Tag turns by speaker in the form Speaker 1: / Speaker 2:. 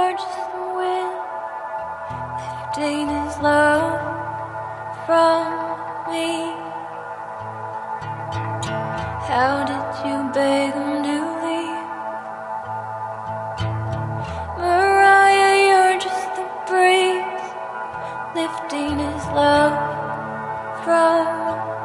Speaker 1: you're just the wind lifting his love from me. How did you beg him to leave? Mariah, you're just the breeze lifting his love from